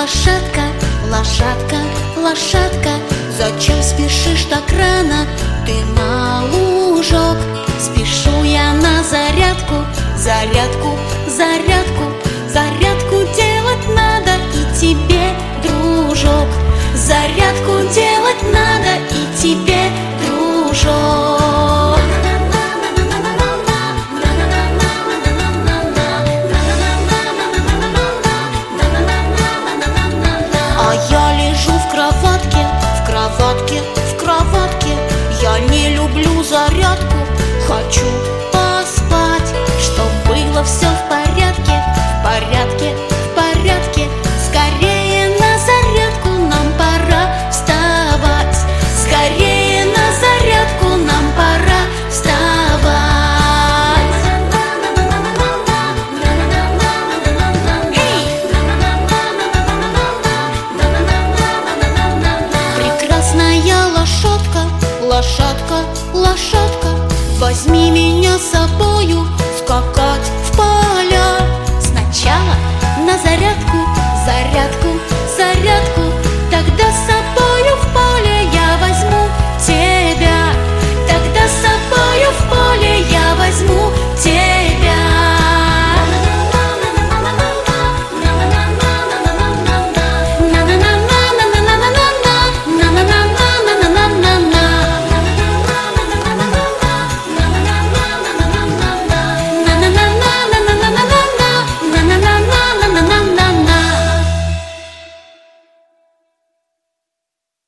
лошадка, лошадка, лошадка, зачем спешишь так рано ты на лужок? Спешу я на зарядку, зарядку, зарядку, зарядку делать надо и тебе, дружок. Зарядку делать надо и тебе, дружок. А я лежу в кроватке, в кроватке, в кроватке. Я не люблю зарядку, хочу поспать, чтоб было все в порядке, в порядке, в порядке. Скорее на зарядку нам пора вставать, скорее на зарядку нам пора вставать. Прекрасная лошадка, лошадка, лошадка, возьми меня с собою.